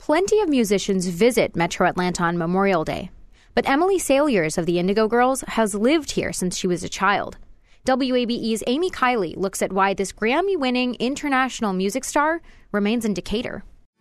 plenty of musicians visit Metro Atlanta on Memorial Day. But Emily Saliers of the Indigo Girls has lived here since she was a child. WABE's Amy Kiley looks at why this Grammy-winning international music star remains in Decatur.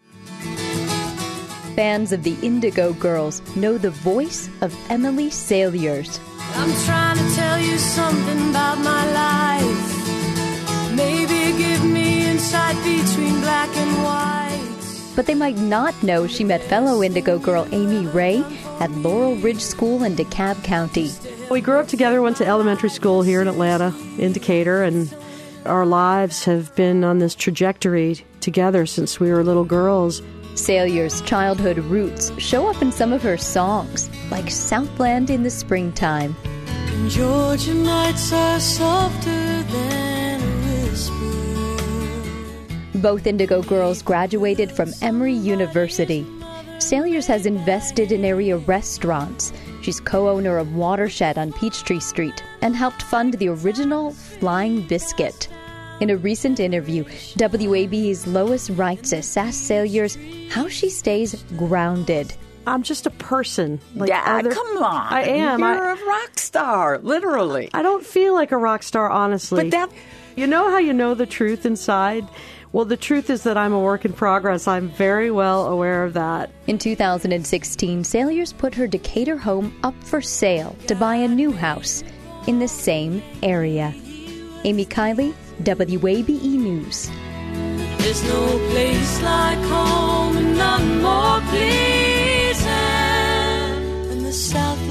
Fans of the Indigo Girls know the voice of Emily Saliers. I'm trying to tell you something about my life. Maybe give me insight between black and white. But they might not know she met fellow Indigo girl Amy Ray at Laurel Ridge School in DeKalb County. We grew up together, went to elementary school here in Atlanta, in Decatur, and our lives have been on this trajectory together since we were little girls. Saliers' childhood roots show up in some of her songs, like Southland in the Springtime. And Georgia nights are softer than a whisper. Both Indigo girls graduated from Emory University. Saliers has invested in area restaurants. She's co-owner of Watershed on Peachtree Street and helped fund the original Flying Biscuit. In a recent interview, WABE's Lois Reitzes asked Saliers how she stays grounded. I'm just a person. Come on. I am. You're a rock star, literally. I don't feel like a rock star, honestly. But you know how you know the truth inside? Well, the truth is that I'm a work in progress. I'm very well aware of that. In 2016, Saliers put her Decatur home up for sale to buy a new house in the same area. Amy Kiley, WABE News. There's no place like home and none more pleasing than the South